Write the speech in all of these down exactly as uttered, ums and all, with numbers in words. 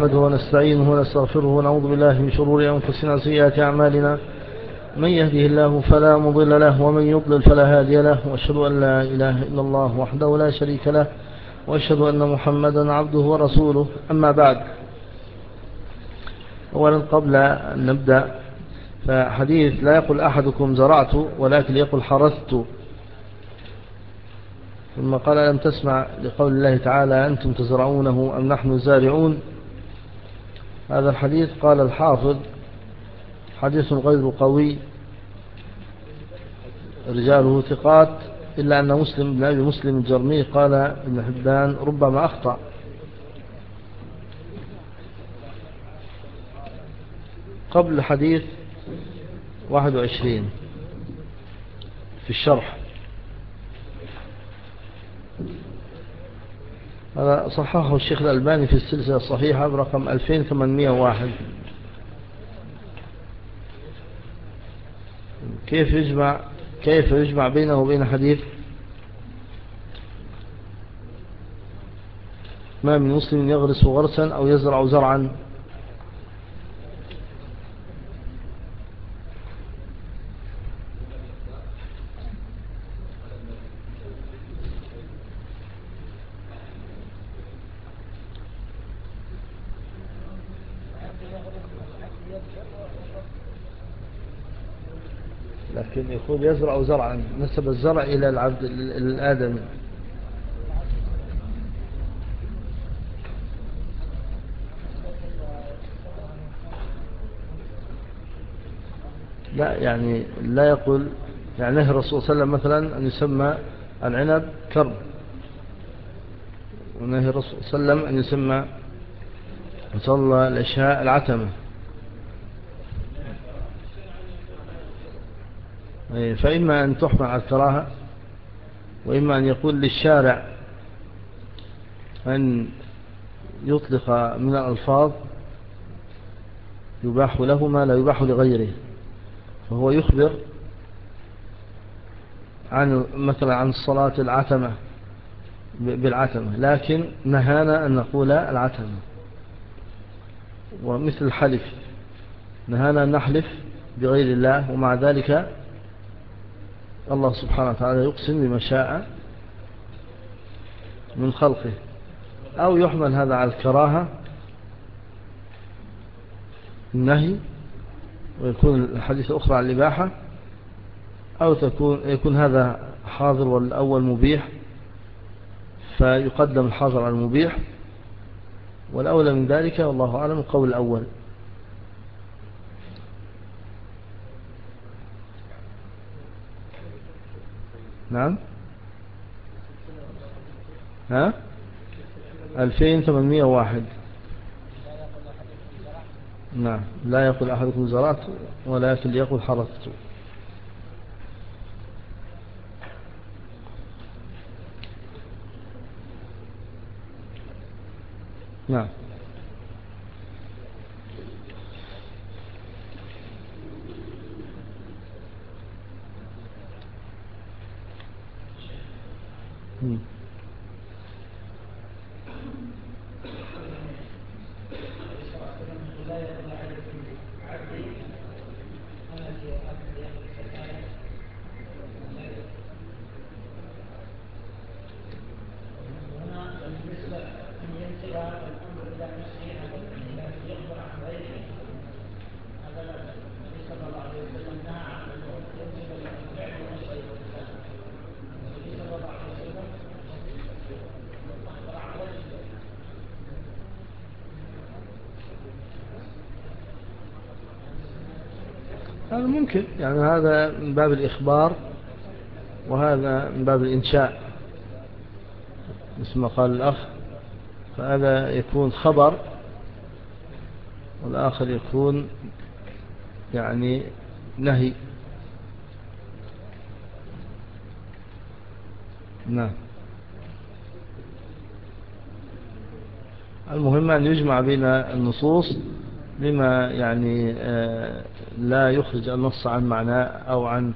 نحمده ونستعينه ونستغفره ونعوذ بالله من شرور أنفسنا وسيئات أعمالنا. من يهده الله فلا مضل له ومن يضلل فلا هادي له، وأشهد أن لا إله إلا الله وحده لا شريك له، وأشهد أن محمدا عبده ورسوله. أما بعد، أولا قبل أن نبدأ، فحديث لا يقول أحدكم زرعت ولكن يقول حرثت. ثم قال لم تسمع لقول الله تعالى أنتم تزرعونه أم نحن زارعون. هذا الحديث قال الحافظ حديث غير قوي، رجاله ثقات، إلا أن مسلم بن أبي مسلم الجرمي قال ابن حبان ربما أخطأ. قبل حديث واحد وعشرين في الشرح، هذا صححه الشيخ الألباني في السلسلة الصحيحة برقم ألفين وثمانمائة وواحد. كيف يجمع كيف يجمع بينه وبين حديث ما من مسلم يغرس غرسا أو يزرع زرعا؟ لكن يقول يزرع زرعا، نسب الزرع إلى العبد الآدمي. لا، يعني لا يقول، يعني نهي الرسول صلى الله عليه وسلم مثلا أن يسمى العنب كرب، ونهي الرسول صلى الله عليه وسلم أن يسمى صلى العشاء العتمة. فإما أن تحمل على الكراهة، وإما أن يقول للشارع أن يطلق من الألفاظ يباح له ما لا يباح لغيره. فهو يخبر عن مثلا عن الصلاة العتمة بالعتمة، لكن نهانا أن نقول العتمة. ومثل الحلف، نهانا أن نحلف بغير الله، ومع ذلك الله سبحانه وتعالى يقسم بما شاء من خلقه. أو يحمل هذا على الكراهة، النهي، ويكون الحديث أخرى على الإباحة، أو تكون يكون هذا حاضر والأول مبيح، فيقدم الحاضر على المبيح. والأولى من ذلك والله أعلم القول الأول. نعم. ها ألفين وثمانمائة وواحد. نعم، لا يقول أحدكم زرعت ولكن يقول حرثت. نعم. مم. هذا ممكن، يعني هذا من باب الإخبار وهذا من باب الإنشاء مثل ما قال الأخ. فهذا يكون خبر والآخر يكون يعني نهي. نعم. المهم أن يجمع بين النصوص لما يعني لا يخرج النص عن معناه أو عن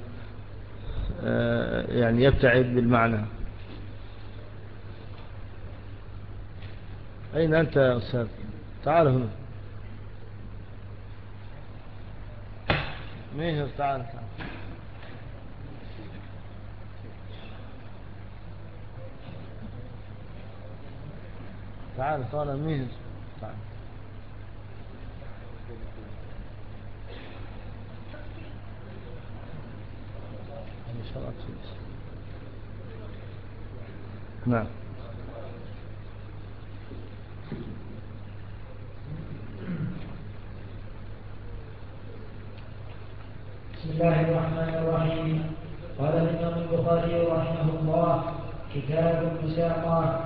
يعني يبتعد بالمعنى. أين أنت يا أستاذ؟ تعال هنا ميهر، تعال تعال تعال طالع ميهر، تعال. نعم. بسم الله الرحمن الرحيم. قال الإمام البخاري رحمه الله: كتاب المساقات.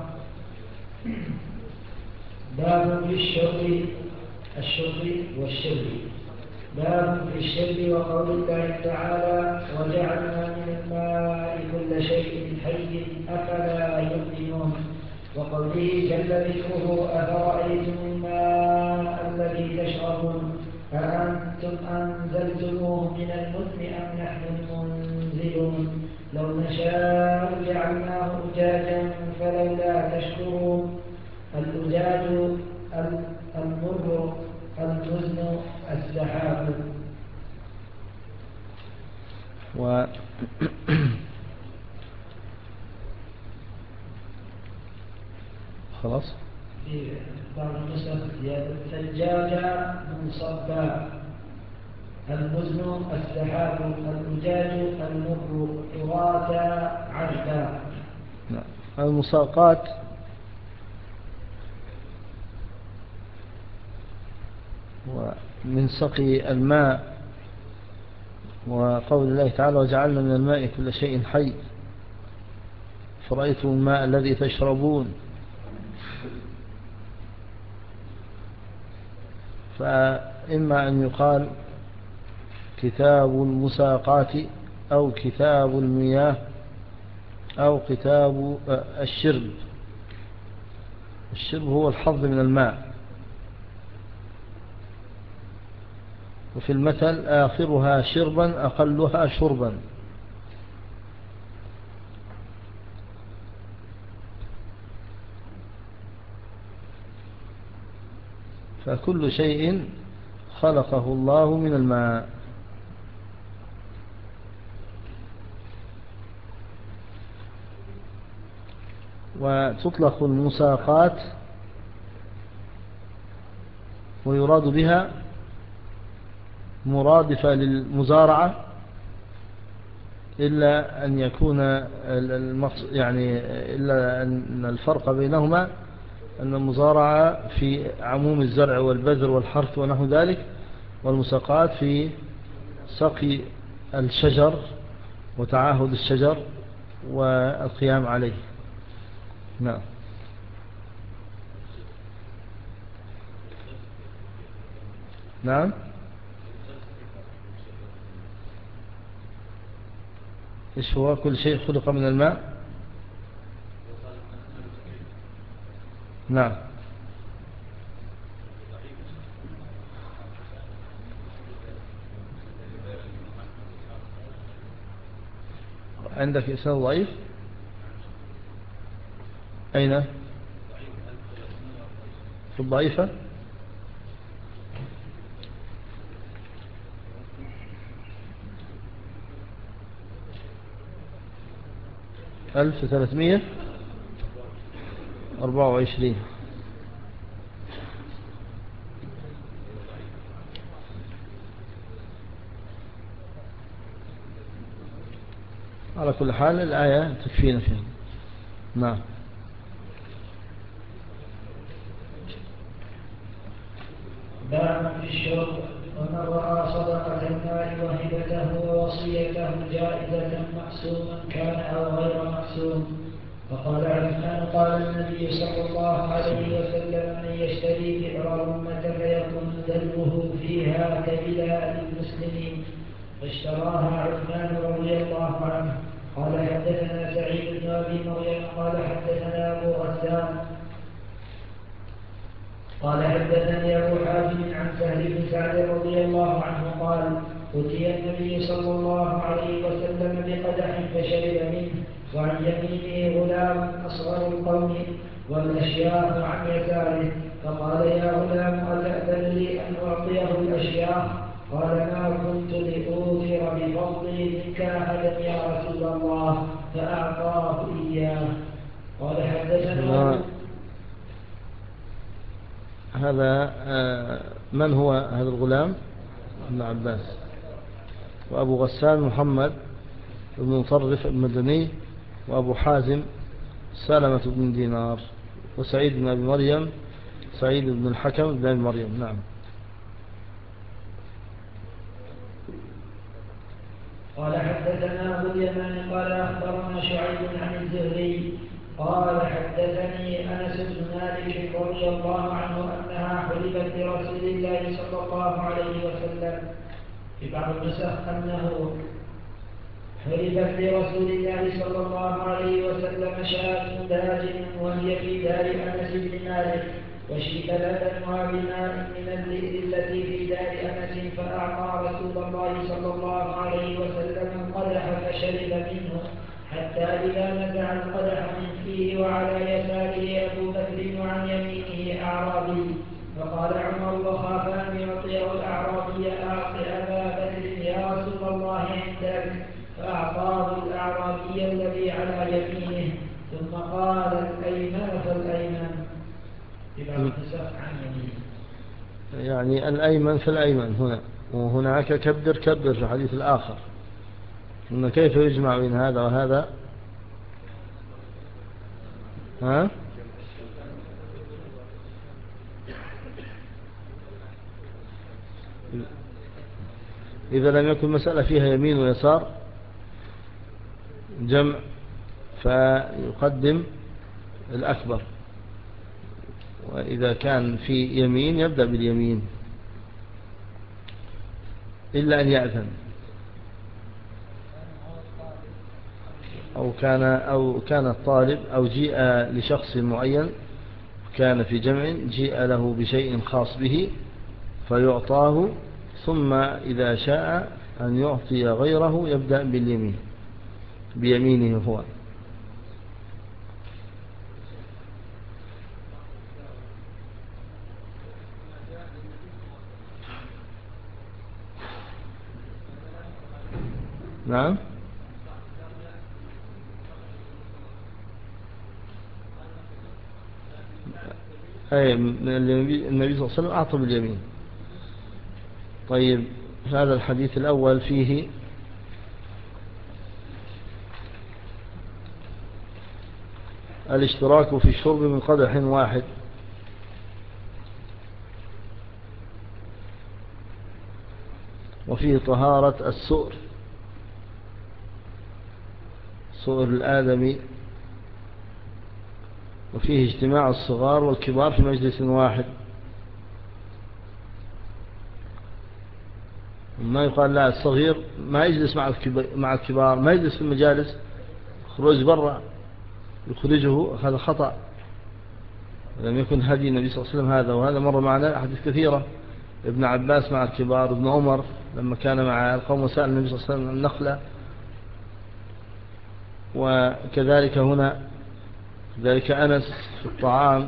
باب في الشرب الشرب والشرب باب في الشرب وقول الله تعالى: وجعلنا من الماء كل شيء حي أفلا يؤمنون، وقوله جل ذكره: أفرأيتم الماء الذي تشربون أأنتم أنزلتموه من المزن أم نحن المنزلون لو نشاء جعلناه أجاجا فلولا تشكرون. الأجاج المر، المزن السحاب. و خلاص. في بعض النسخ ثجاجا منصبا، المزن السحاب، الأجاج المر، قراتا عذبا. المساقات ومن سقي الماء، وقول الله تعالى: وجعلنا من الماء كل شيء حي فرأيتم الماء الذي تشربون. فإما أن يقال كتاب المساقات أو كتاب المياه أو كتاب الشرب. الشرب هو الحظ من الماء، وفي المثل: آخرها شربا أقلها شربا. فكل شيء خلقه الله من الماء. وتطلق المساقات ويراد بها مرادفة للمزارعة، إلا أن يكون يعني إلا أن الفرق بينهما أن المزارعة في عموم الزرع والبذر والحرث ونحو ذلك، والمساقات في سقي الشجر وتعاهد الشجر والقيام عليه. نعم. نعم. إيش هو كل شيء خلق من الماء؟ نعم. عندك إسناد ضعيف؟ أين؟ في الضعيفة؟ ألف ثلاثمية أربعة وعشرين. على كل حال الآية تكفينا فيها. نعم. باب في الشرب. ومن رأى صدقة المال وهبته ووصيته جائزة مقسوما كان أو غير مقسوم. فقال عثمان: قال النبي صلى الله عليه وسلم: من يشتري بئر أمة فيكن دلوه فيها كبلاء المسلمين. فاشتراها عثمان رضي الله عنه. قال حدثنا سعيد بن أبي مريم قال حدثنا أبو غسان قال حدثني أبو حازم عن سهل بن سعد رضي الله عنه قال: أتي النبي صلى الله عليه وسلم بقدح فشرب منه، وعن يمينه غلام أصغر القوم، والأشياخ عن يساره، فقال يا غلام أتأذن لي أن أعطيه الأشياخ؟ قال ما كنت لأوثر بفضلي منك أحدا يا رسول الله، فأعطاه إياه. قال حدثنا هذا من هو هذا الغلام؟ ابن عباس. وأبو غسان محمد بن مطرف المدني، وأبو حازم سلمة بن دينار، وسعيد بن أبي مريم سعيد بن الحكم بن أبي مريم. نعم. قال حدثنا أبو اليمان قال أخبرنا شعيب عن الزهري قال حدثني أنس بن مالك رضي الله عنه أنها حلبت لرسول الله صلى الله عليه وسلم، في بعض النسخ أنه حلبت لرسول الله صلى الله عليه وسلم شاة داجن وهي في دار أنس بن مالك، وشيب لبنها بماء من البئر التي في دار أنس، فأعطى رسول الله صلى الله عليه وسلم القدح فشرب منه حتى إذا نزع القدح من فيه وعلى يساره أبو بكر وعن يمينه أعرابي، فقال عمر وخاف أن يعطيه الأعرابي أعط أبا بكر يا رسول الله عندك، فأعطاه الأعرابي الذي على يمينه، ثم قال الأيمن فالأيمن. يعني الأيمن فالأيمن هنا، وهناك كبر كبر في الحديث الآخر. إن كيف يجمع بين هذا وهذا؟ ها؟ إذا لم يكن مسألة فيها يمين ويسار جمع فيقدم الأكبر، وإذا كان في يمين يبدأ باليمين إلا أن يأذن، أو كان أو كان الطالب أو جيء لشخص معين كان في جمع جيء له بشيء خاص به فيعطاه، ثم إذا شاء أن يعطي غيره يبدأ باليمين بيمينه هو. نعم. أي النبي صلى الله عليه وسلم أعطى باليمين. طيب هذا الحديث الأول فيه الاشتراك في الشرب من قدح واحد، وفيه طهارة السؤر سؤر الآدمي، وفيه اجتماع الصغار والكبار في مجلس واحد. ما يقال لا الصغير ما يجلس مع الكبار، ما يجلس في المجالس، خروج برا يخرجه، هذا خطأ. لم يكن هدي النبي صلى الله عليه وسلم هذا، وهذا مر معنا أحاديث كثيرة. ابن عباس مع الكبار، ابن عمر لما كان مع القوم وسأل النبي صلى الله عليه وسلم النخلة، وكذلك هنا ذلك أنس في الطعام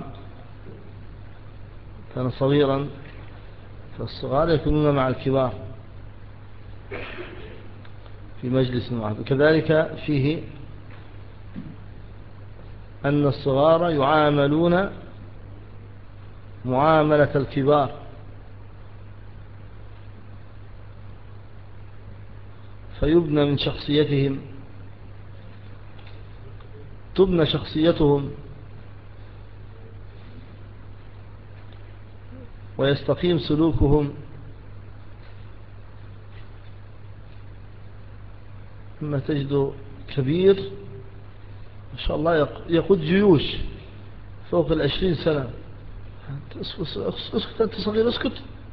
كان صغيرا، فالصغار يكونون مع الكبار في مجلس واحد. وكذلك فيه أن الصغار يعاملون معاملة الكبار، فيبنى من شخصيتهم تبنى شخصيتهم ويستقيم سلوكهم. ثم تجد كبير ما شاء الله يقود جيوش فوق العشرين سنة، اسكت أنت صغير اسكت،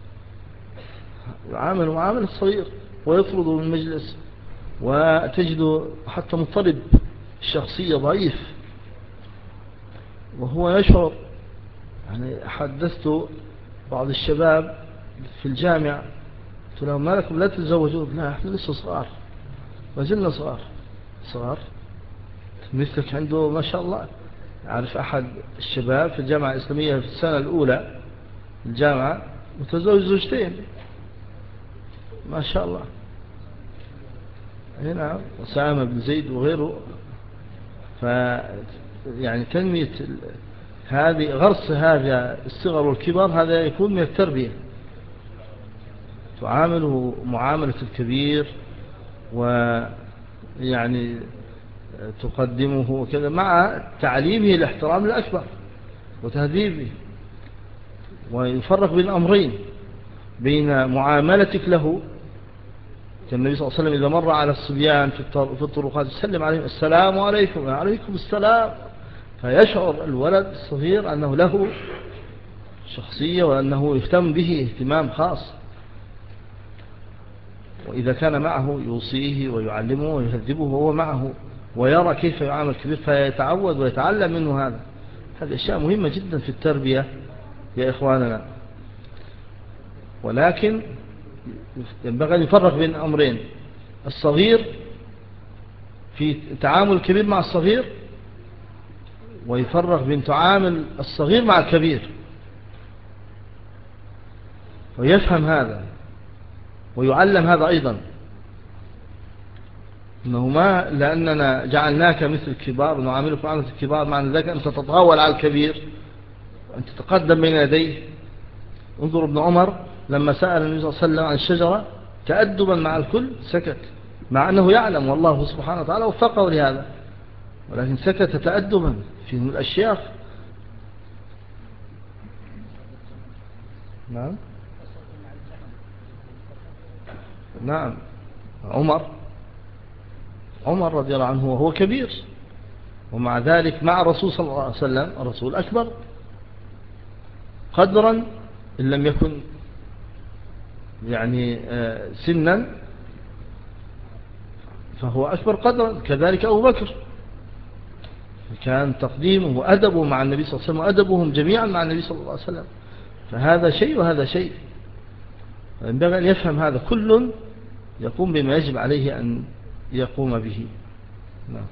يعامل معاملة صغير ويطرد من المجلس، وتجد حتى مضطرب الشخصية ضعيف وهو يشعر. يعني حدثت بعض الشباب في الجامعة قلت لهم ما لكم لا تتزوجون؟ لا احنا لسه صغار، ما زلنا صغار صغار مثلك عنده ما شاء الله أعرف أحد الشباب في الجامعة الإسلامية في السنة الأولى الجامعة متزوج زوجتين ما شاء الله. هنا أسامة بن زيد وغيره. ف يعني تنمية هذه غرس هذا الصغر والكبر هذا يكون من التربية، تعامله معاملة الكبير ويعني تقدمه وكذا مع تعليمه الاحترام الأكبر وتهذيبه. ويفرق بين أمرين، بين معاملتك له كالنبي صلى الله عليه وسلم إذا مر على الصبيان في الطرقات يسلم عليهم السلام عليكم وعليكم السلام، فيشعر الولد الصغير أنه له شخصية وأنه يهتم به اهتمام خاص. وإذا كان معه يوصيه ويعلمه ويهذبه وهو معه ويرى كيف يعامل الكبير فيتعود ويتعلم منه هذا. هذه أشياء مهمة جدا في التربية يا إخواننا. ولكن ينبغي أن يفرق بين أمرين، الصغير في تعامل الكبير مع الصغير، ويفرق بين تعامل الصغير مع الكبير، ويفهم هذا ويعلم هذا أيضا، إنه ما لأننا جعلناك مثل الكبار ونعاملك معاملة الكبار معنى ذلك أن تتطاول على الكبير وأن تتقدم بين يديه. انظر ابن عمر لما سأل النبي صلى الله عليه وسلم عن الشجرة تأدبا مع الكل سكت، مع أنه يعلم والله سبحانه وتعالى وفقه لهذا، ولكن سكت تأدبا فيهم الأشياخ. نعم نعم عمر عمر رضي الله عنه وهو كبير، ومع ذلك مع الرسول صلى الله عليه وسلم الرسول أكبر قدرا إن لم يكن يعني سنا فهو أكبر قدرا. كذلك أبو بكر كان تقديمه وأدبه مع النبي صلى الله عليه وسلم وأدبهم جميعا مع النبي صلى الله عليه وسلم. فهذا شيء وهذا شيء، ينبغي أن يفهم هذا، كل يقوم بما يجب عليه أن يقوم به. نعم.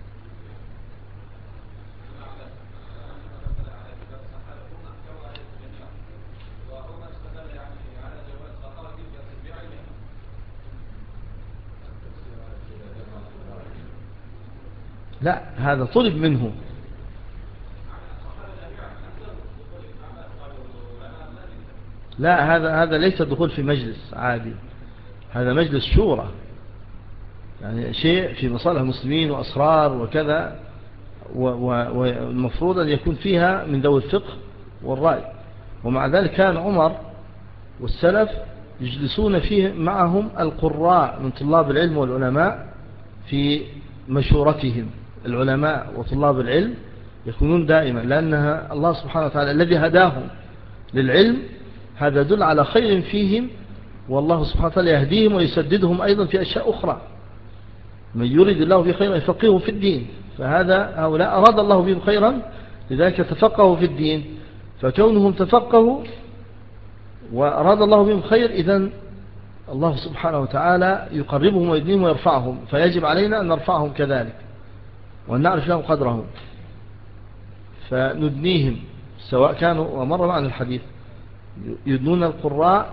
لا هذا طلب منه. لا هذا هذا ليس دخول في مجلس عادي، هذا مجلس شورى، يعني شيء في مصالح المسلمين وأسرار وكذا، والمفروض أن يكون فيها من ذوي الفقه والرأي. ومع ذلك كان عمر والسلف يجلسون فيه معهم القراء من طلاب العلم والعلماء في مشورتهم. العلماء وطلاب العلم يكونون دائما، لأنها الله سبحانه وتعالى الذي هداهم للعلم، هذا يدل على خير فيهم، والله سبحانه وتعالى يهديهم ويسددهم أيضا في أشياء أخرى. من يريد الله به خيرا يفقهه في الدين، فهذا هؤلاء أراد الله بهم خيرا لذلك تفقهوا في الدين. فكونهم تفقهوا وأراد الله بهم خير، إذن الله سبحانه وتعالى يقربهم ويدنيهم ويرفعهم، فيجب علينا أن نرفعهم كذلك وأن نعرف لهم قدرهم فندنيهم. سواء كانوا، ومر معنا الحديث، يدنون القراء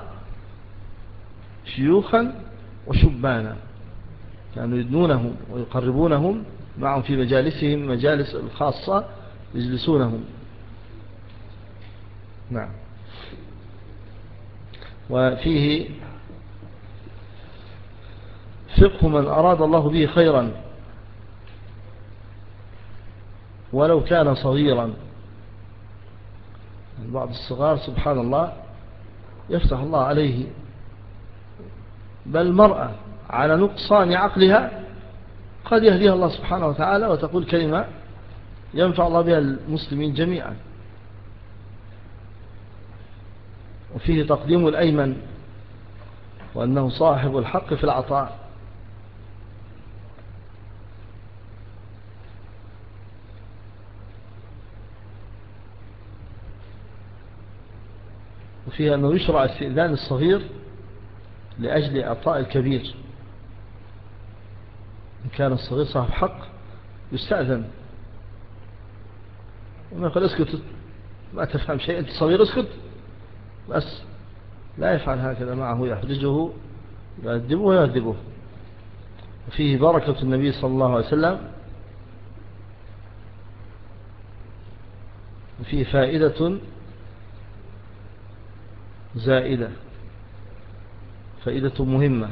شيوخا وشبانا، كانوا يدنونهم ويقربونهم معهم في مجالسهم، مجالس الخاصة يجلسونهم. نعم. وفيه فقه من أراد الله به خيرا ولو كان صغيرا. بعض الصغار سبحان الله يفتح الله عليه، بل المرأة على نقصان عقلها قد يهديها الله سبحانه وتعالى وتقول كلمة ينفع الله بها المسلمين جميعا. وفيه تقديم الأيمن وأنه صاحب الحق في العطاء. وفيها أنه يشرع استئذان الصغير لأجل إعطاء الكبير. إن كان الصغير صاحب حق يستأذن. ما يقول اسكت ما تفهم شيء، أنت صغير اسكت بس. لا يفعل هكذا معه، يحرجه يؤدبه ويؤدبه. وفيه بركة النبي صلى الله عليه وسلم، وفيه فائدة زائدة، فائدة مهمة،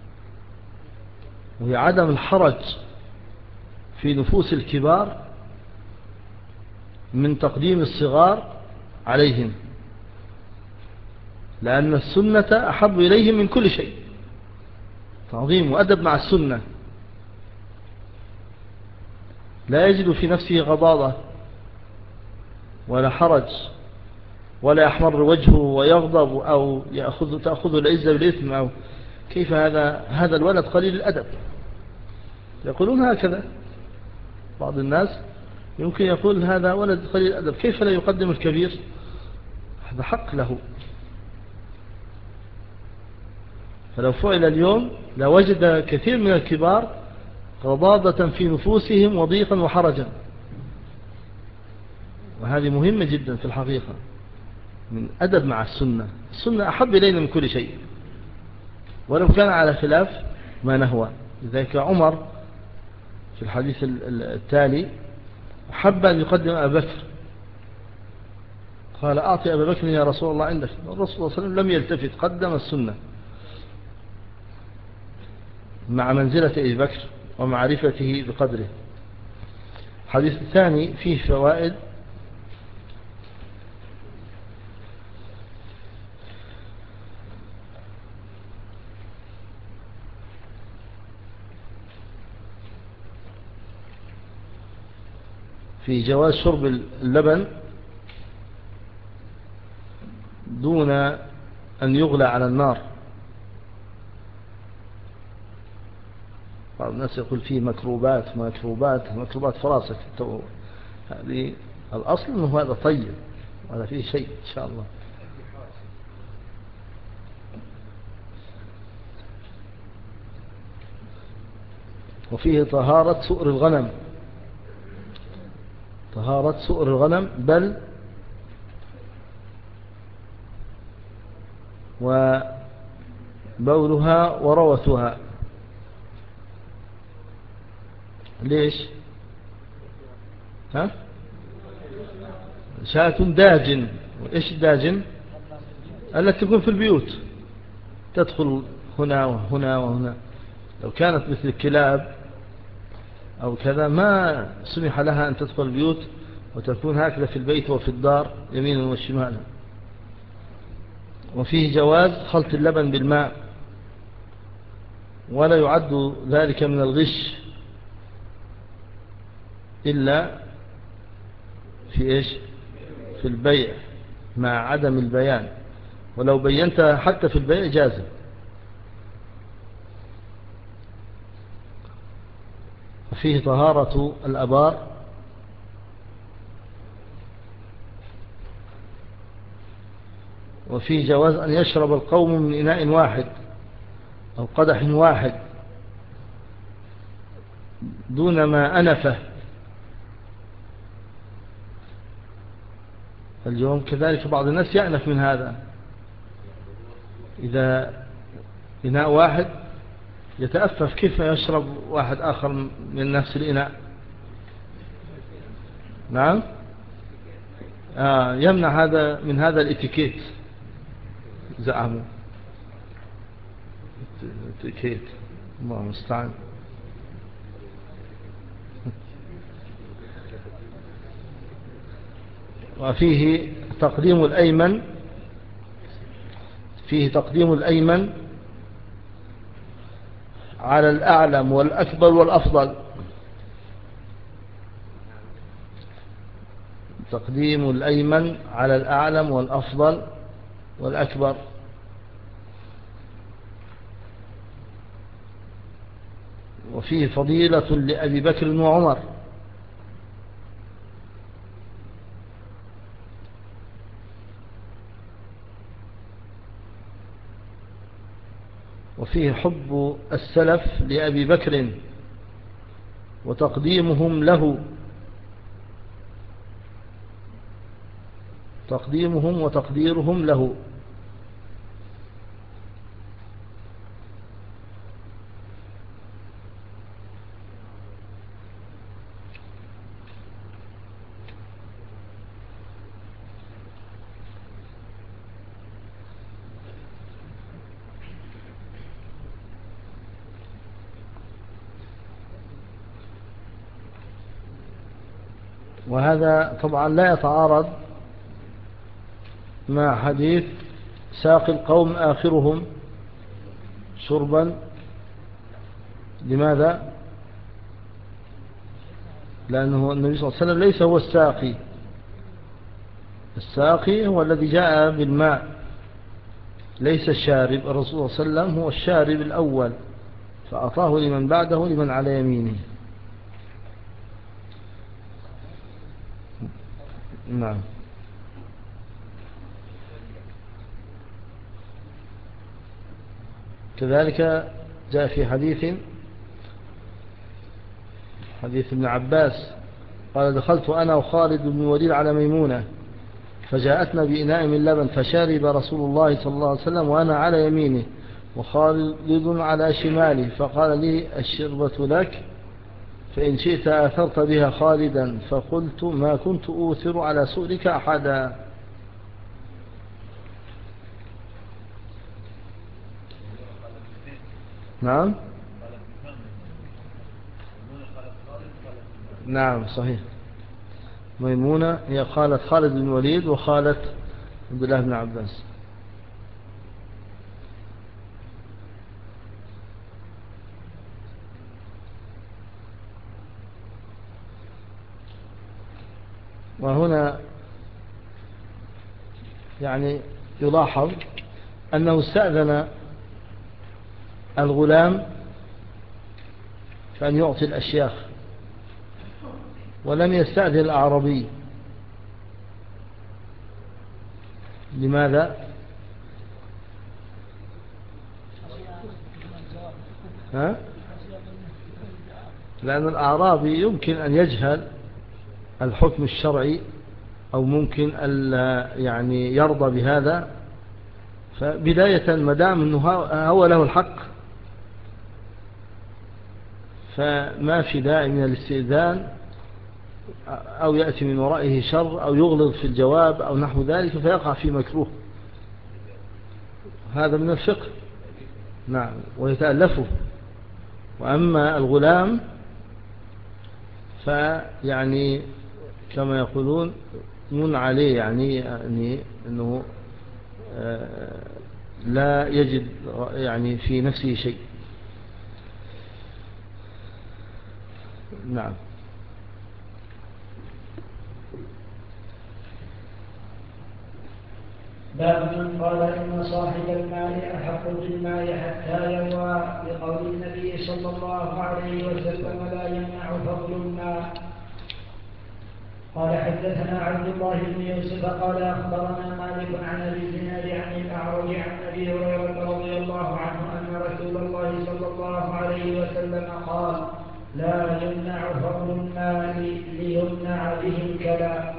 وهي عدم الحرج في نفوس الكبار من تقديم الصغار عليهم، لأن السنة أحب إليهم من كل شيء. تعظيم وأدب مع السنة، لا يجد في نفسه غضاضة ولا حرج، ولا يحمر وجهه ويغضب أو يأخذ تأخذ العزة بالإثم، أو كيف هذا هذا الولد قليل الأدب. يقولون هكذا بعض الناس، يمكن يقول هذا ولد قليل الأدب، كيف لا يقدم الكبير؟ هذا حق له. فلو فعل اليوم لوجد كثير من الكبار غضاضة في نفوسهم وضيقا وحرجا، وهذه مهمة جدا في الحقيقة، من أدب مع السنة. السنة أحب إلينا من كل شيء، ولو كان على خلاف ما نهوى. لذلك عمر في الحديث التالي أحب أن يقدم أبا بكر، قال أعطي أبا بكر يا رسول الله عندك. الرسول صلى الله عليه وسلم لم يلتفت، قدم السنة مع منزلة أبي بكر ومعرفته بقدره. الحديث الثاني فيه فوائد. في جواز شرب اللبن دون أن يغلى على النار. بعض الناس يقول فيه مكروبات مكروبات مكروبات فراسك. هذه الأصل أنه هذا طيب، وهذا فيه شيء إن شاء الله. وفيه طهارة سؤر الغنم، طهارة سؤر الغنم، بل وبولها وروثها. ليش؟ ها؟ شاة داجن. وإيش داجن؟ التي تكون في البيوت، تدخل هنا وهنا وهنا. لو كانت مثل الكلاب أو كذا ما سمح لها أن تدخل البيوت وتكون هكذا في البيت وفي الدار يمينا وشمالا. وفيه جواز خلط اللبن بالماء، ولا يعد ذلك من الغش إلا في إيش؟ في البيع مع عدم البيان، ولو بينت حتى في البيع جازم. وفيه طهارة الأبار، وفيه جواز أن يشرب القوم من إناء واحد أو قدح واحد دون ما أنفه. اليوم كذلك بعض الناس يأنف من هذا، إذا إناء واحد يتأفف كيف يشرب واحد آخر من نفس الإناء. نعم. آه يمنع هذا من هذا الاتيكيت، زعموا اتيكيت، الله المستعان. وفيه تقديم الأيمن، فيه تقديم الأيمن على الأعلم والأكبر والأفضل. تقديم الأيمن على الأعلم والأفضل والأكبر. وفيه فضيلة لأبي بكر وعمر. وفيه حب السلف لأبي بكر وتقديمهم له. تقديمهم وتقديرهم له. وهذا طبعا لا يتعارض مع حديث ساقي القوم آخرهم شربا. لماذا؟ لأنه النبي صلى الله عليه وسلم ليس هو الساقي، الساقي هو الذي جاء بالماء ليس الشارب. الرسول صلى الله عليه وسلم هو الشارب الأول فأعطاه لمن بعده لمن على يمينه. نعم. كذلك جاء في حديث حديث ابن عباس قال دخلت أنا وخالد بن الوليد على ميمونة فجاءتنا بإناء من لبن فشرب رسول الله صلى الله عليه وسلم وأنا على يمينه وخالد على شماله فقال لي الشربة لك فإن شئت آثرت بها خالدا فقلت ما كنت أوثر على سؤلك أحدا. نعم نعم صحيح. ميمونة هي خالة خالد بن الوليد وخالة عبد الله بن عباس. وهنا يعني يلاحظ أنه استأذن الغلام فأن يعطي الأشياخ ولم يستأذن الأعرابي. لماذا؟ ها؟ لأن الأعرابي يمكن أن يجهل الحكم الشرعي أو ممكن أن يعني يرضى بهذا. فبداية مدام أنه هو له الحق فما في داعي من الاستئذان أو يأتي من ورائه شر أو يغلظ في الجواب أو نحو ذلك فيقع في مكروه. هذا من الفقه. نعم ويتألفه. وأما الغلام فيعني كما يقولون من عليه يعني, يعني أنه لا يجد يعني في نفسه شيء. نعم. باب من قال إن صاحب الماء أحق بالماء حتى يروى لقول النبي صلى الله عليه وسلم لا يمنع فضل الماء. قال حدثنا عبد الله بن يوسف قال أخبرنا مالك عن أبي الزناد عن الأعرج عن أبي هريرة رضي الله عنه أن رسول الله صلى الله عليه وسلم قال لا يمنع فضل الماء ليمنع به الكلام.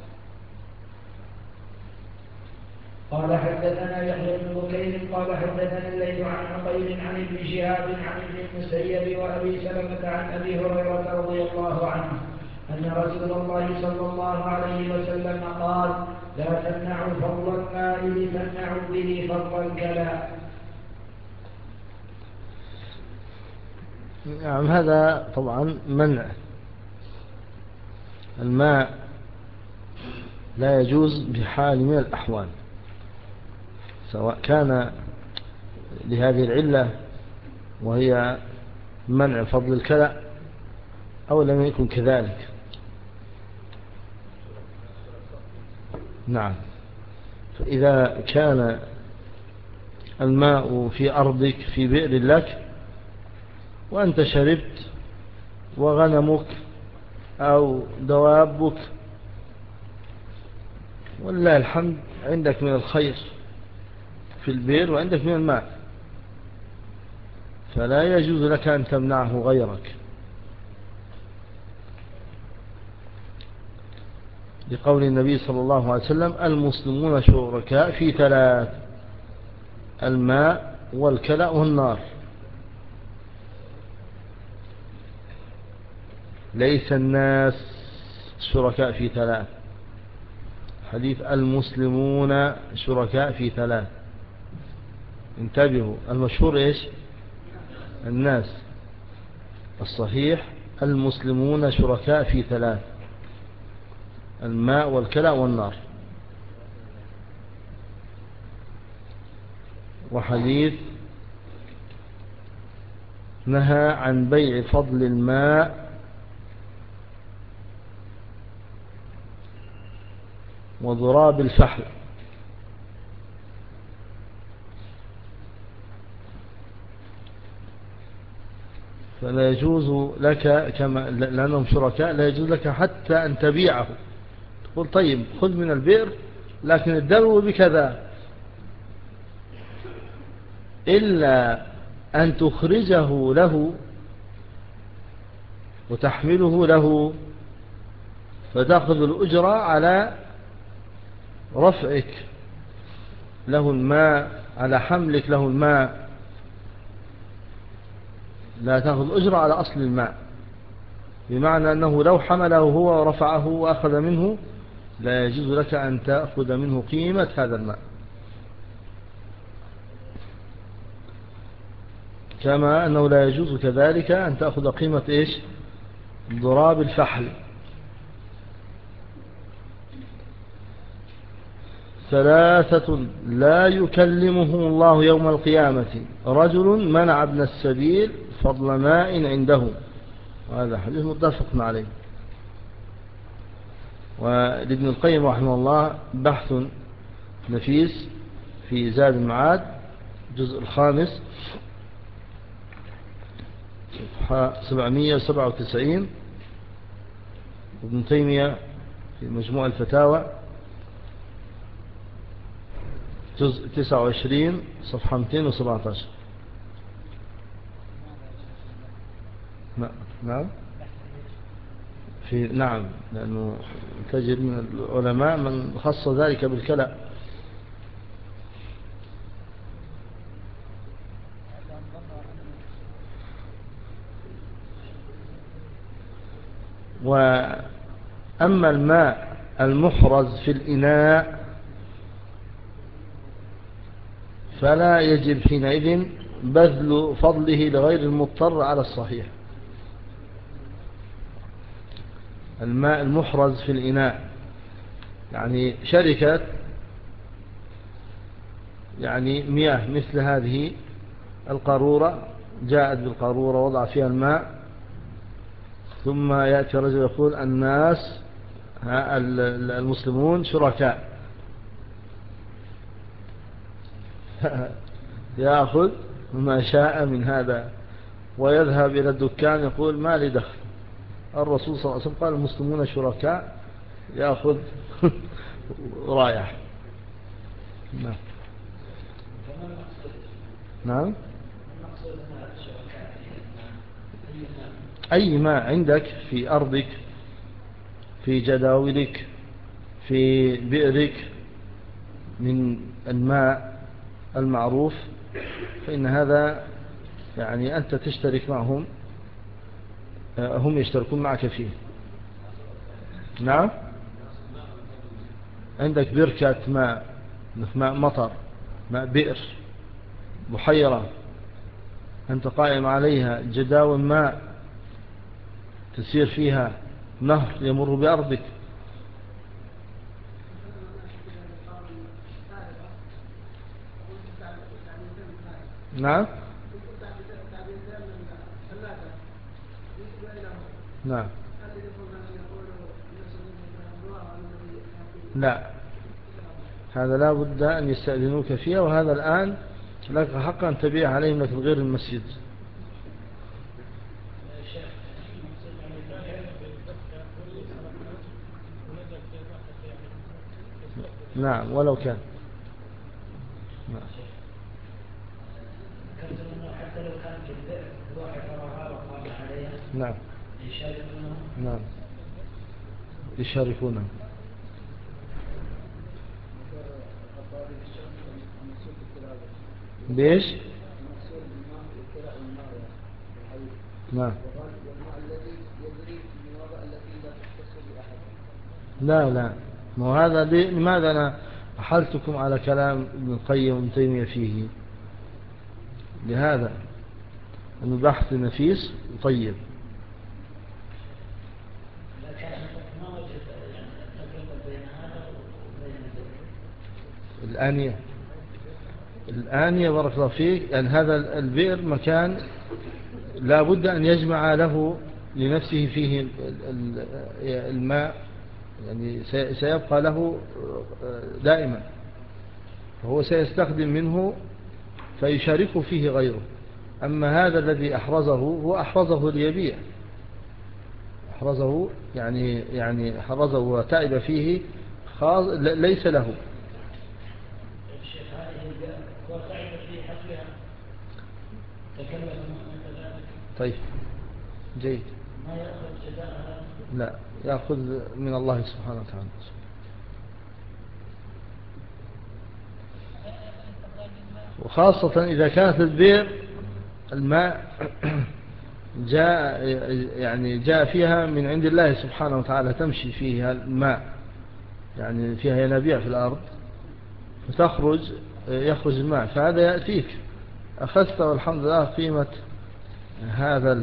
قال حدثنا يحيى بن بكير قال حدثنا الليث عن عقيل عن ابن شهاب عن ابن المسيب وأبي سلمة عن أبي هريرة رضي الله عنه أن رسول الله صلى الله عليه وسلم قال لا تمنعوا فضل الماء لتمنعوا به فضل الكلام. نعم. هذا طبعا منع الماء لا يجوز بحال من الأحوال سواء كان لهذه العلة وهي منع فضل الكلى أو لم يكن كذلك. نعم. فإذا كان الماء في أرضك في بئر لك وأنت شربت وغنمك أو دوابك والله الحمد عندك من الخير في البئر وعندك من الماء فلا يجوز لك أن تمنعه غيرك لقول النبي صلى الله عليه وسلم المسلمون شركاء في ثلاث: الماء والكلأ والنار. ليس الناس شركاء في ثلاث. حديث المسلمون شركاء في ثلاث، انتبهوا، المشهور إيش؟ الناس. الصحيح المسلمون شركاء في ثلاث: الماء والكلأ والنار. وحديث نهى عن بيع فضل الماء وضراب الفحل. فلا يجوز لك، كما لأنهم شركاء، لا يجوز لك حتى أن تبيعه. تقول طيب خذ من البئر لكن الدلو بكذا، إلا أن تخرجه له وتحمله له فتأخذ الأجرة على رفعك له الماء، على حملك له الماء، لا تأخذ أجرة على أصل الماء. بمعنى أنه لو حمله هو ورفعه وأخذ منه لا يجوز لك أن تأخذ منه قيمة هذا الماء. كما أنه لا يجوز كذلك أن تأخذ قيمة إيش؟ ضراب الفحل. ثلاثة لا يكلمهم الله يوم القيامة: رجل منع ابن السبيل فضل ماء عنده. وهذا حديث متفق عليه. ولابن القيم رحمه الله بحث نفيس في زاد المعاد الجزء الخامس صفحة سبعمائة وسبعة وتسعين، وابن تيمية في مجموع الفتاوى جزء تسعة وعشرين صفحة مئتين وسبعة عشر. نعم في نعم لأنه تجد من العلماء من خص ذلك بالكلى. وأما الماء المحرز في الإناء فلا يجب حينئذ بذل فضله لغير المضطر على الصحيح. الماء المحرز في الإناء يعني شركة يعني مياه مثل هذه القارورة، جاءت بالقارورة وضع فيها الماء، ثم يأتي رجل يقول الناس المسلمون شركاء، يأخذ ما شاء من هذا ويذهب إلى الدكان يقول ما لي دخل. الرسول صلى الله عليه وسلم قال المسلمون شركاء، يأخذ رايح. نعم نعم أي ماء عندك في أرضك، في جداولك، في بئرك من الماء المعروف، فإن هذا يعني أنت تشترك معهم، هم يشتركون معك فيه. نعم عندك بركة ماء، ماء مطر، ماء بئر، بحيرة أنت قائم عليها، جداول ماء تسير فيها، نهر يمر بأرضك. نعم نعم لا، هذا لا بد أن يستأذنوك فيها، وهذا الآن لك حق أن تبيع عليهم لكن غير المسجد. نعم ولو كان. نعم. حتى لو كان في البئر واحد رعاها وقام عليها. نعم يشاركونه. نعم يشاركونه. بإيش؟ نعم. لا لا، ما هذا لماذا أنا أحلتكم على كلام ابن القيم وابن تيمية فيه؟ لهذا أنه بحث نفيس وطيب. الآنية الآنية بارك الله فيك، يعني هذا البئر مكان لا بد أن يجمع له لنفسه فيه الماء، يعني سيبقى له دائما، فهو سيستخدم منه فيشاركه فيه غيره. أما هذا الذي أحرزه هو أحرزه ليبيع، أحرزه يعني يعني حرزه وتعب فيه خاص ليس له. طيب جيد. لا، يأخذ من الله سبحانه وتعالى. وخاصة إذا كانت البئر الماء جاء يعني جاء فيها من عند الله سبحانه وتعالى، تمشي فيها الماء، يعني فيها ينابيع في الأرض فتخرج يخرج الماء، فهذا يأتيك أخذت والحمد لله قيمة هذا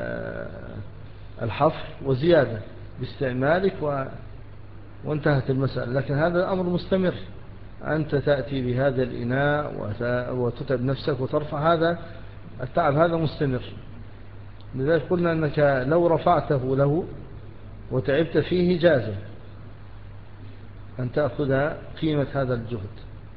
الحفر وزيادة باستعمالك و... وانتهت المسألة. لكن هذا الأمر مستمر، أنت تأتي بهذا الإناء وتتعب نفسك وترفع، هذا التعب هذا مستمر. لذلك قلنا أنك لو رفعته له وتعبت فيه جازة أن تأخذ قيمة هذا الجهد.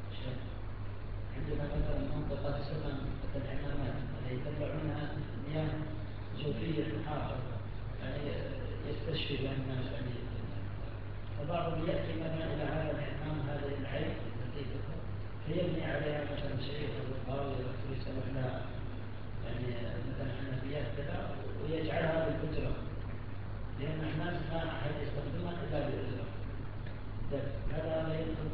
عندنا مثلا منطقة تسمى الحمامات التي تطلع منها مياه جوفية محافظة، يعني يستشفي بها الناس، يعني فبعضهم يأتي مثلا إلى هذا الحمام هذه العين التي فيبني عليها مثلا شيء الرقاوي ويسمح لها يعني مثلا حنفيات كذا ويجعلها بالأجرة، لأن الناس ما أحد يستخدمها إلا بالأجرة. هذا لا يدخل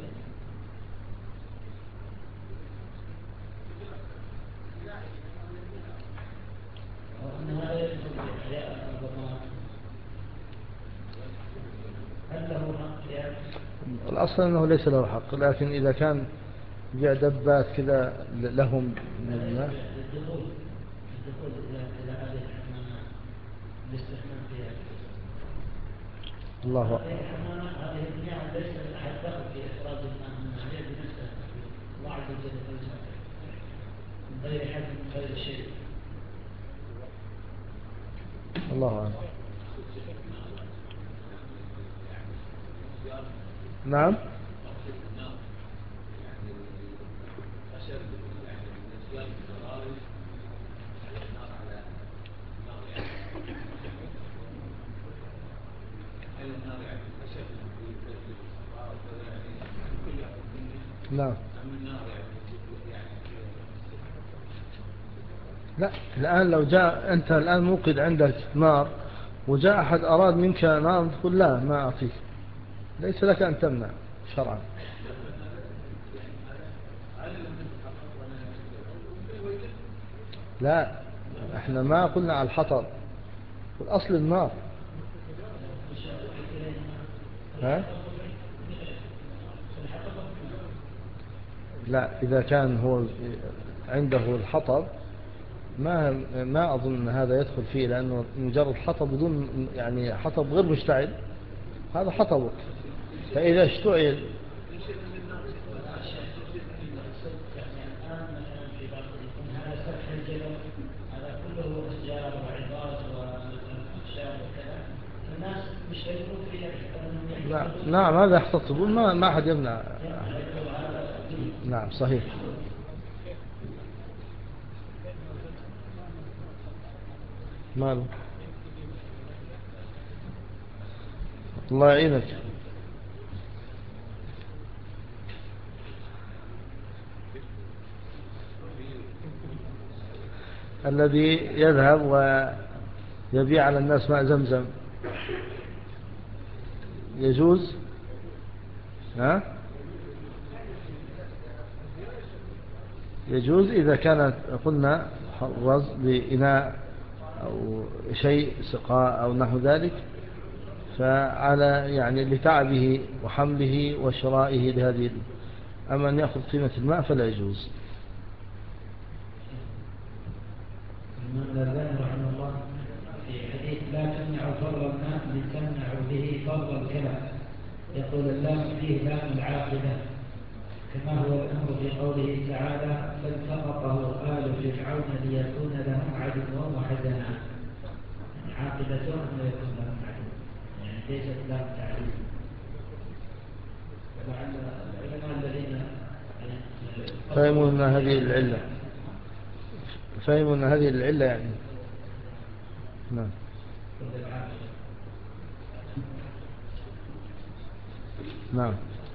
الأصل أنه ليس له حق، لكن إذا كان جاء دبات كذا لهم من الماء الدخول إلى هذه الحمامات الاستحمام فيها. الله هذه الحمامات هذه المياه ليس أحد دخل في إخراج الماء منها، هي بنفسها الله عز وجل يخرجها من غير حد من غير شيء. الله أعلم. نعم. نعم. لا، الآن لو جاء أنت الآن موقد عندك نار وجاء أحد أراد منك نار تقول لا ما أعطيك، ليس لك أن تمنع شرعا. لا، احنا ما قلنا على الحطب، والأصل النار. ها؟ لا، إذا كان هو عنده الحطب ما ما أظن أن هذا يدخل فيه، لأنه مجرد حطب بدون يعني حطب غير مشتعل هذا حطبك، فإذا اشتعل هذا كله أشجار وعظات ومثلا أخشاب وكذا، الناس مش يكون فيها نعم نعم هذا يحتطبون، ما ما أحد يمنع. نعم صحيح. ماله الله يعينك. الذي يذهب ويبيع على الناس ماء زمزم يجوز؟ ها؟ يجوز إذا كانت قلنا حرز بإناء أو شيء سقاء أو نحو ذلك، فعلى يعني لتعبه وحمله وشرائه لهذه. أما أن يأخذ قيمة الماء فلا يجوز. الإمام الألباني رحمه الله في حديث لا تمنع فضل الماء لتمنع به فضل الكلام، يقول اللام فيه لام العاقبة، كما هو الأمر في قوله تعالى فالتقطه آل فرعون ليكون لهم عدوا وحزنا، يعني عاقبتهم أن يكون لهم عدو، يعني ليست لام تعليم. فلعل العلماء الذين فهموا أن هذه العلة، فهموا أن هذه العلة يعني. نعم. نعم.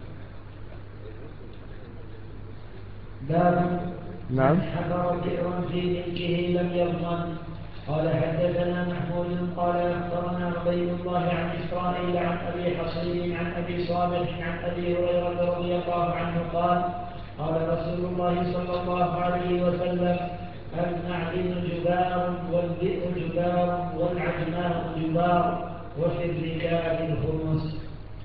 باب نعم. من حفر بئرا في ملكه لم يضمن. قال حدثنا محمود قال اخبرنا عبيد الله عن اسرائيل عن ابي حصين عن ابي صالح عن ابي هريره رضي الله عنه قال قال رسول الله صلى الله عليه وسلم المعدن جبار والبئر جبار والعجماء جبار وفي الركاب الخمس.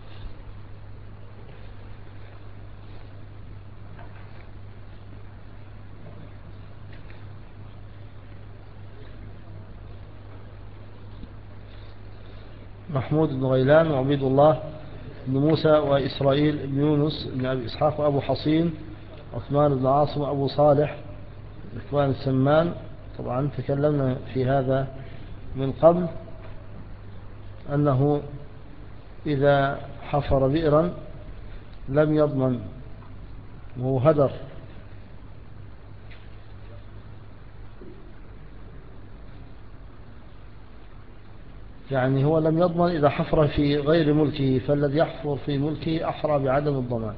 محمود بن غيلان وعبيد الله بن موسى وإسرائيل بن يونس بن أبي إسحاق وأبو حصين عثمان بن عاصم وأبو صالح إخوان السمان. طبعا تكلمنا في هذا من قبل، أنه إذا حفر بئرا لم يضمن وهو هدر، يعني هو لم يضمن إذا حفر في غير ملكه، فالذي يحفر في ملكه أحرى بعدم الضمان.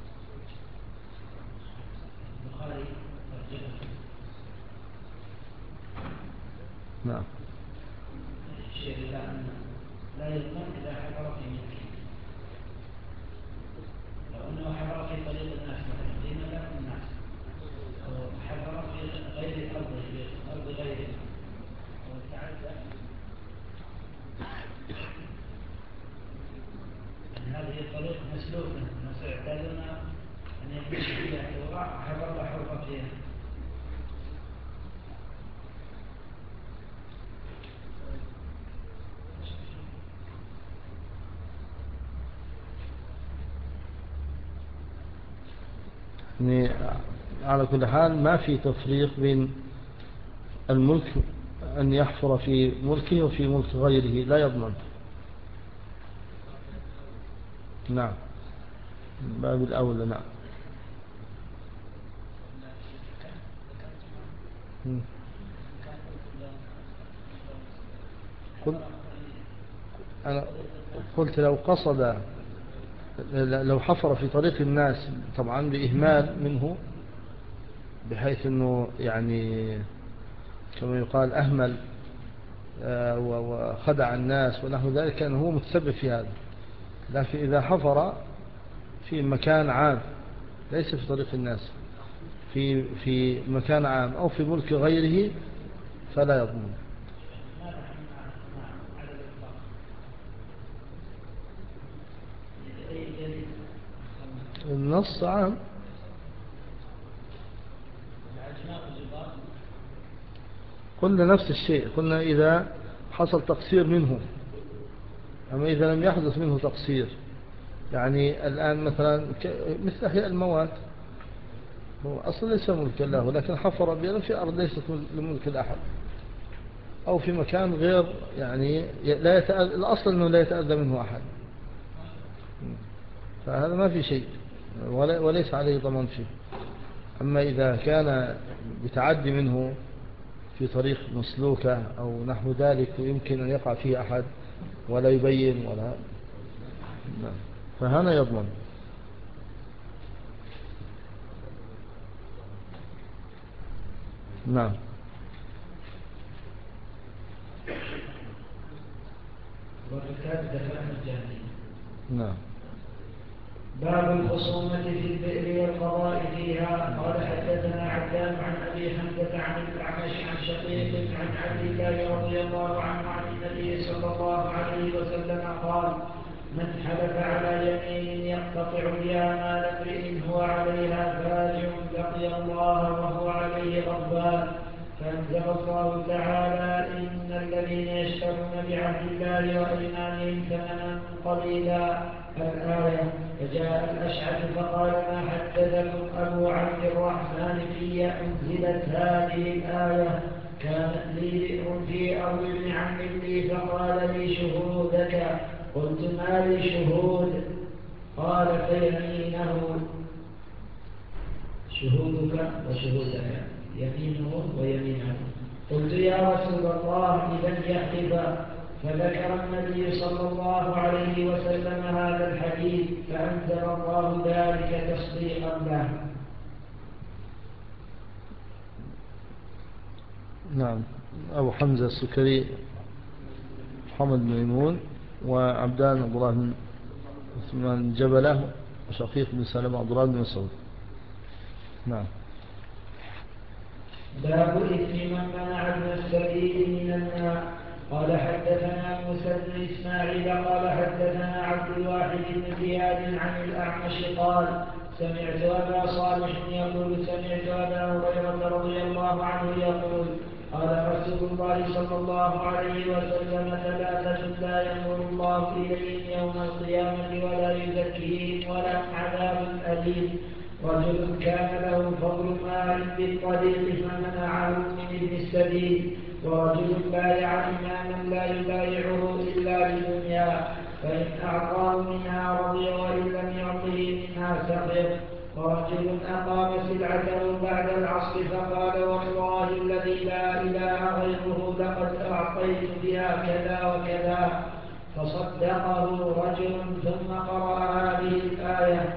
نعم. لا يضمن إذا حفر في ملكه، لو أنه حفر في طريق الناس مثلا في ملك الناس، أو حفر في غير أرضه في أرض غيره وتعدى، يعني هذه الطريق مسلوكة، الناس يعتادون أن يمشي فيها الوراء، حفر حفر فيها. يعني على كل حال ما في تفريق بين الملك أن يحفر في ملكه وفي ملك غيره لا يضمن. نعم. باب الأولى. نعم. قلت أنا قلت لو قصد، لو حفر في طريق الناس طبعا بإهمال منه، بحيث أنه يعني كما يقال أهمل وخدع الناس ونحو ذلك، كان هو متسبب في هذا. لكن إذا حفر في مكان عام ليس في طريق الناس، في في مكان عام أو في ملك غيره فلا يضمن. النص عام. قلنا نفس الشيء، قلنا إذا حصل تقصير منه، أما إذا لم يحدث منه تقصير، يعني الآن مثلا مثل أحياء الموات، هو أصلا ليس ملك له، لكن حفر بئرا في أرض ليست لملك الأحد، أو في مكان غير يعني لا يتأذى، الأصل أنه لا يتأذى منه أحد، فهذا ما في شيء وليس عليه ضمان فيه. أما إذا كان بتعدي منه في طريق مسلوكة أو نحو ذلك ويمكن أن يقع فيه أحد ولا يبين ولا، فهنا يضمن. نعم. والركاب دفع مجاني. نعم. باب الخصومة في البئر والقضاء فيها. قال حدثنا عبدان عن أبي حمزة عن الأعمش عن شقيق عن عبد الله رضي الله عنه عن النبي صلى الله عليه وسلم قال: من حلف على يمين يقتطع بها مال امرئ هو عليها فاجر لقي الله وهو عليه غضبان. فأنزل الله تعالى: إن الذين يشترون بعهد الله وأيمانهم ثمنا قليلا الآية. فجاء الأشعث فقال: ما حدثكم أبو عبد الرحمن في أنزلت هذه الآية؟ كانت لي بئر في أرض ابن عم لي فقال لي: شهودك. قلت: ما لي شهود؟ قال: فيمينه شهودك وشهودك، يمينه ويمينه. قلت: يا رسول الله إذا يحلف. فذكر النبي صلى الله عليه وسلم هذا الحديث فأنزل الله ذلك تصديقا له. نعم. أبو حمزة السكري محمد بن ميمون، وعبدان عبد الله بن عثمان جبله، وشقيق بن سلمة عبد الله بن مسعود. نعم. باب إثم من منع ابن السبيل من الماء. قال حدثنا موسى بن إسماعيل قال حدثنا عبد الواحد بن زياد عن الأعمش قال: سمعت أبا صالح يقول: سمعت أبا هريرة رضي الله عنه يقول: قال رسول الله صلى الله عليه وسلم: ثلاثة لا ينظر الله إليهم يوم القيامة ولا يزكيهم ولهم عذاب أليم: رجل كان له فضل مال بالطريق فمنعه من ابن السبيل، ورجل بايع إماما لا يبايعه إلا لدنيا فإن أعطاه منها رضي وإن لم يعطه منها سخط، ورجل أقام سلعته بعد العصر فقال: والله الذي لا إله غيره لقد أعطيت بها كذا وكذا، فصدقه رجل ثم قرأ هذه الآية: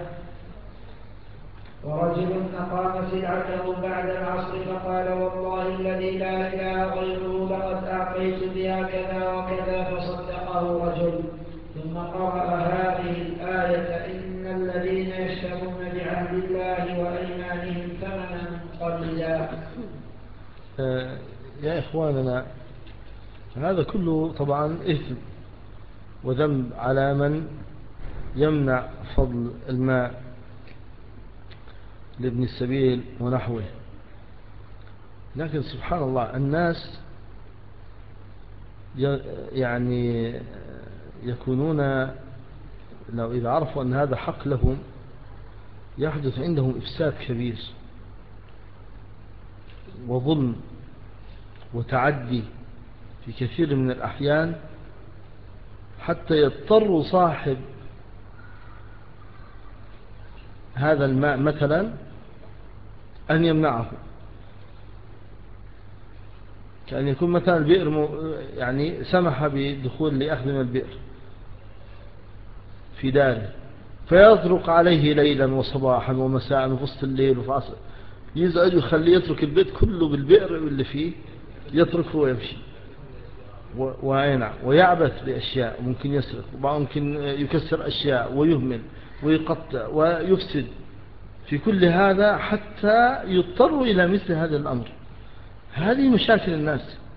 ورجل أقام سلعته بعد العصر فقال: والله الذي لا إله غيره لقد أعطيت بها كذا وكذا، فصدقه رجل ثم قرأ هذه الآية: إن الذين يشترون بعهد الله وأيمانهم ثمنا قليلا. آه يا إخواننا، هذا كله طبعا إثم وذنب على من يمنع فضل الماء لابن السبيل ونحوه. لكن سبحان الله، الناس يعني يكونون لو إذا عرفوا أن هذا حق لهم يحدث عندهم إفساد كبير وظلم وتعدي في كثير من الأحيان، حتى يضطر صاحب هذا الماء مثلا أن يمنعه. كأن يكون مثلا البئر يعني سمح بدخول لأخذ من البئر في داره، فيطرق عليه ليلا وصباحا ومساء وفصل الليل وفي عصر، يزعج ويخليه يترك البيت كله بالبئر واللي فيه يتركه ويمشي وينع ويعبث بأشياء، وممكن يسرق وممكن يكسر أشياء ويهمل ويقطع ويفسد في كل هذا حتى يضطروا إلى مثل هذا الأمر. هذه مشاكل الناس،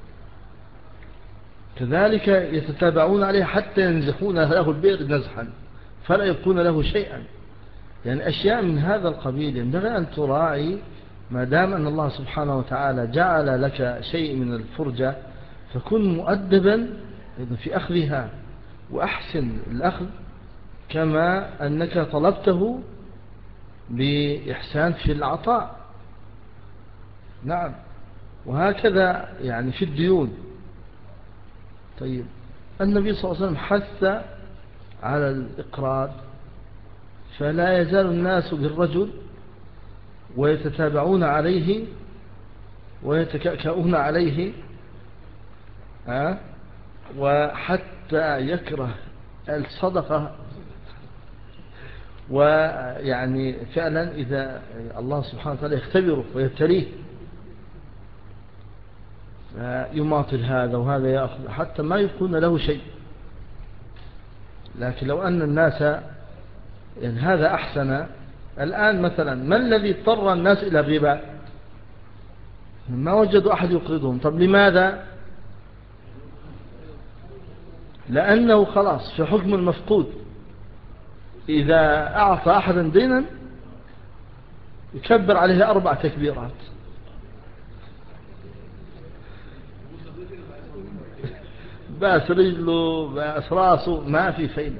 كذلك يتتابعون عليه حتى ينزحون له البئر نزحا فلا يكون له شيئا. يعني أشياء من هذا القبيل ينبغي أن تراعي، ما دام أن الله سبحانه وتعالى جعل لك شيء من الفرجة، فكن مؤدبا في أخذها وأحسن الأخذ كما أنك طلبته بإحسان في العطاء. نعم. وهكذا يعني في الديون. طيب، النبي صلى الله عليه وسلم حث على الإقراض، فلا يزال الناس بالرجل ويتتابعون عليه ويتكأكؤون عليه، ها؟ وحتى يكره الصدقة. ويعني فعلا إذا الله سبحانه وتعالى يختبره ويبتليه يماطل هذا وهذا يأخذ حتى ما يكون له شيء. لكن لو أن الناس يعني هذا أحسن. الآن مثلا ما الذي اضطر الناس إلى الربا؟ ما وجدوا أحد يقرضهم. طب لماذا؟ لأنه خلاص في حكم المفقود، إذا أعطى أحدا دينا يكبر عليه أربع تكبيرات، باس رجله باس راسه ما في فايدة،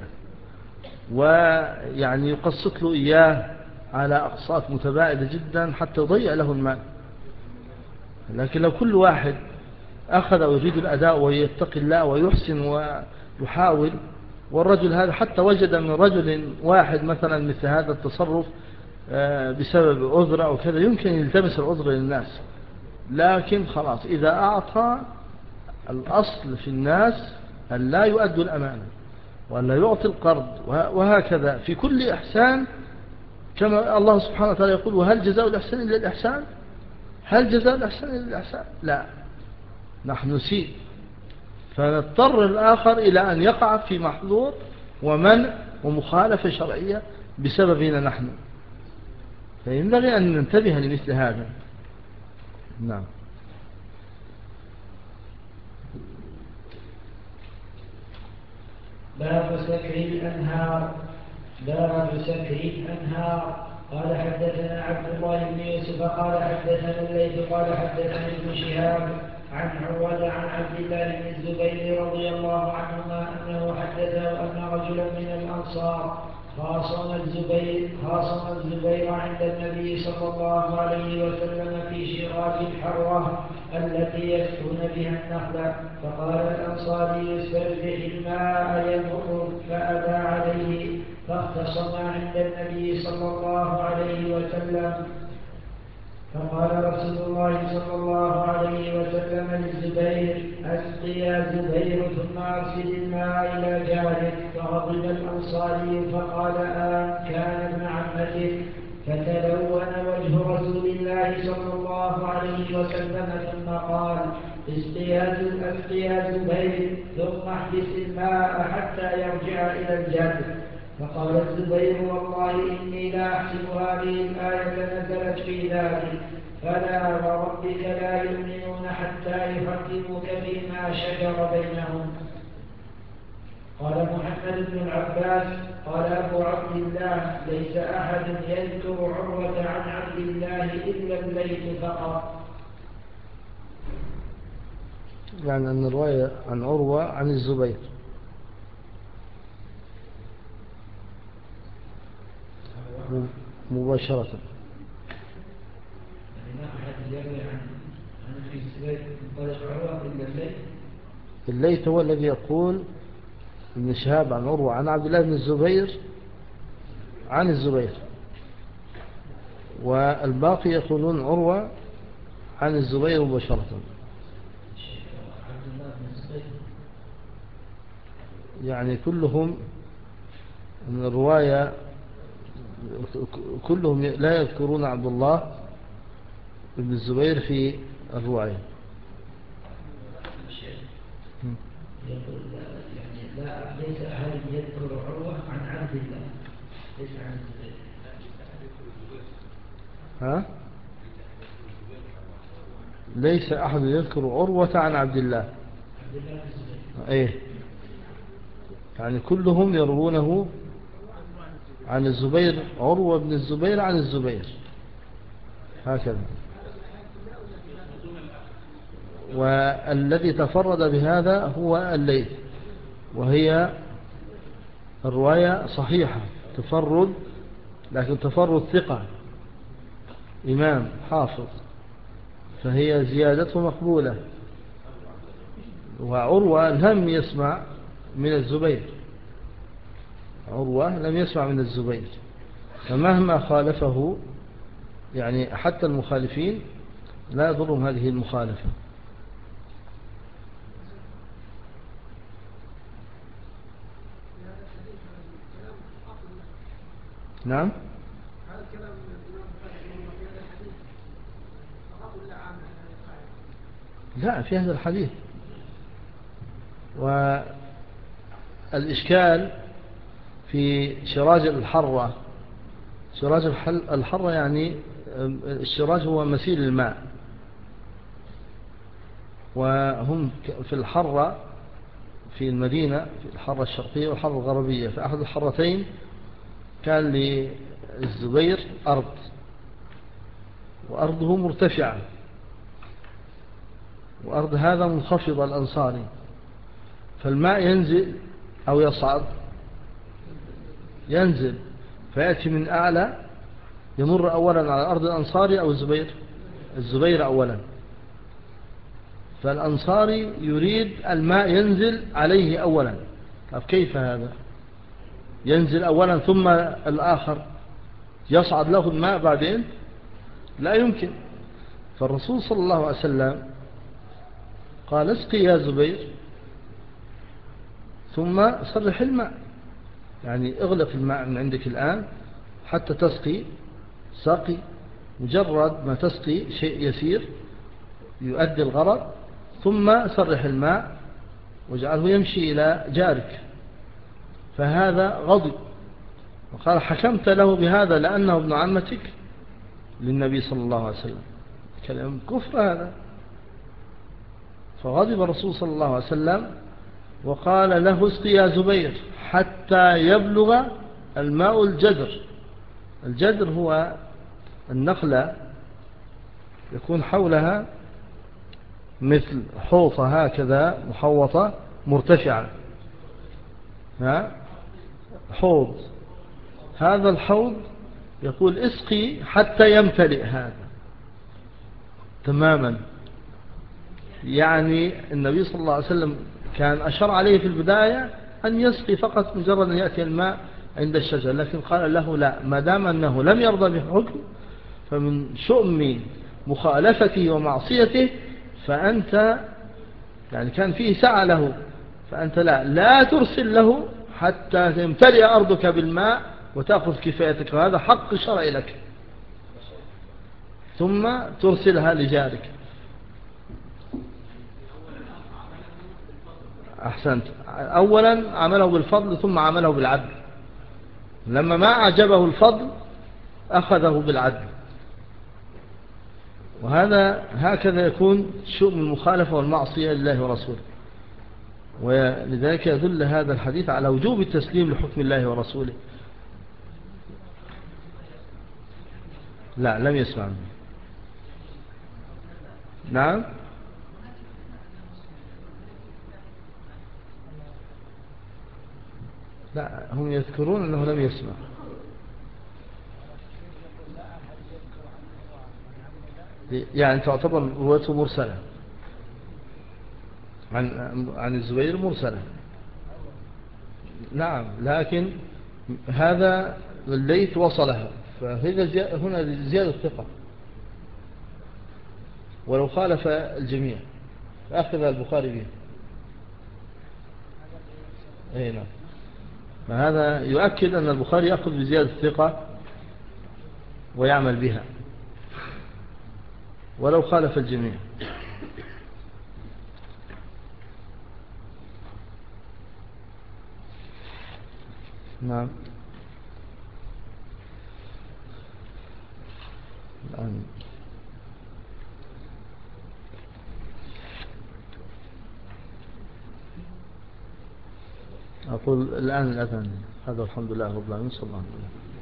ويعني يقسط له إياه على أقساط متباعدة جدا حتى يضيع له المال. لكن لو كل واحد أخذ ويريد الأداء ويتقي الله ويحسن ويحاول، والرجل هذا حتى وجد من رجل واحد مثلا مثل هذا التصرف بسبب عذر أو كذا، يمكن يلتمس العذر للناس. لكن خلاص إذا أعطى، الأصل في الناس أن لا يؤدوا الأمانة وأن لا يعطي القرض، وهكذا في كل إحسان. كما الله سبحانه وتعالى يقول: وهل جزاء الإحسان إلا الإحسان؟ هل جزاء الإحسان إلا الإحسان؟ لا، نحن نسيء فنضطر الآخر إلى أن يقع في محظور ومنع ومخالفة شرعية بسببنا نحن، فينبغي أن ننتبه لمثل هذا. نعم. باب سكر الأنهار. باب سكر الأنهار. قال حدثنا عبد الله بن يوسف قال حدثنا الليث قال حدثنا ابن شهاب عن عروة عن عبد الله بن الزبير رضي الله عنهما أنه حدثه أن رجلا من الأنصار خاصم الزبير خاصم الزبير عند النبي صلى الله عليه وسلم في شراك الحروة التي يسكن بها النخل، فقال الأنصاري: استرجح الماء يمر، فأبى عليه، فاختصما عند النبي صلى الله عليه وسلم. فقال رسول الله صلى الله عليه وسلم للزبير: أسق يا زبير ثم أرسل الماء إلى جارك. فغضب الأنصاري فقال: آه كان ابن عمته. فتلون وجه رسول الله صلى الله عليه وسلم ثم قال: اسق يا زبير ثم احبس الماء حتى يرجع إلى الجد. فقال الزبير: والله إني لا أحسب هذه الآية نزلت في ذلك، فلا وربك لا يؤمنون حتى يحكموك فيما شجر بينهم. قال محمد بن العباس: قال أبو عبد الله: ليس أحد يذكر عروة عن عبد الله إلا الليث فقط. يعني أن الرواية عن عروة عن الزبير. مباشرة. يعني ما أحد يروي عن عن الزبير من طريق عروة إلا الليث. الليث هو الذي يقول ابن شهاب عن عروة عن عبد الله بن الزبير عن الزبير، والباقي يقولون عروة عن الزبير مباشرة. يعني كلهم من الرواية كلهم لا يذكرون عبد الله بن الزبير في الرواية. يقول يعني لا ليس أحد يذكر عروة عن عبد الله، ليس عن الزبير. ها؟ ليس أحد يذكر عروة عن عبد الله. عبد الله بن الزبير. ايه، يعني كلهم يروونه عن الزبير، عروة بن الزبير عن الزبير، هكذا. والذي تفرد بهذا هو الليث، وهي الرواية صحيحة تفرد، لكن تفرد ثقة إمام حافظ، فهي زيادته مقبولة. وعروة لم يسمع من الزبير، عروة لم يسمع من الزبير، فمهما خالفه يعني حتى المخالفين لا يضرهم هذه المخالفة. نعم. لا، في هذا الحديث. والإشكال في شراج الحرة. شراج الحرة يعني الشراج هو مسيل الماء، وهم في الحرة في المدينة، في الحرة الشرقية والحرة الغربية. في أحد الحرتين كان للزبير أرض، وأرضه مرتفعة، وأرض هذا منخفضة الأنصاري، فالماء ينزل أو يصعد، ينزل فيأتي من أعلى، يمر أولا على أرض الأنصاري أو الزبير، الزبير أولا. فالأنصاري يريد الماء ينزل عليه أولا. طب كيف هذا؟ ينزل أولا ثم الآخر يصعد له الماء بعدين؟ لا يمكن. فالرسول صلى الله عليه وسلم قال اسقي يا زبير ثم صرح الماء، يعني اغلق الماء من عندك الآن حتى تسقي. سقي، مجرد ما تسقي شيء يسير يؤدي الغرض، ثم صرح الماء واجعله يمشي إلى جارك. فهذا غضب، وقال حكمت له بهذا لأنه ابن عمتك للنبي صلى الله عليه وسلم. كلام كفر هذا. فغضب الرسول صلى الله عليه وسلم وقال له اسقي يا زبير حتى يبلغ الماء الجدر. الجدر هو النخلة يكون حولها مثل حوطة هكذا محوطة مرتفعة، ها؟ حوض. هذا الحوض يقول اسقي حتى يمتلئ هذا تماما. يعني النبي صلى الله عليه وسلم كان أشار عليه في البداية أن يسقي فقط مجرد أن يأتي الماء عند الشجر، لكن قال له لا، ما دام أنه لم يرضى بحكم فمن شؤم مخالفته ومعصيته فأنت، يعني كان فيه سعى له، فأنت لا لا ترسل له حتى تمتلئ أرضك بالماء وتأخذ كفايتك، وهذا حق شرعي لك، ثم ترسلها لجارك. أحسنت. أولا عمله بالفضل ثم عمله بالعدل. لما ما أعجبه الفضل أخذه بالعدل. وهذا هكذا يكون شؤم المخالفة والمعصية لله ورسوله. ولذلك يدل هذا الحديث على وجوب التسليم لحكم الله ورسوله. لا، لم يسمع منه. نعم. لا، هم يذكرون أنه لم يسمع. يعني تعتبر روايته مرسلة عن عن الزبير مرسلة. نعم، لكن هذا الليث وصلها، فهذا هنا زيادة ثقة، ولو خالف الجميع أخذ البخاري به. أي نعم. فهذا يؤكد أن البخاري يأخذ بزيادة الثقة ويعمل بها ولو خالف الجميع. نعم. الآن أقول الآن الأذان. هذا الحمد لله رب العالمين، صلى الله عليه وسلم.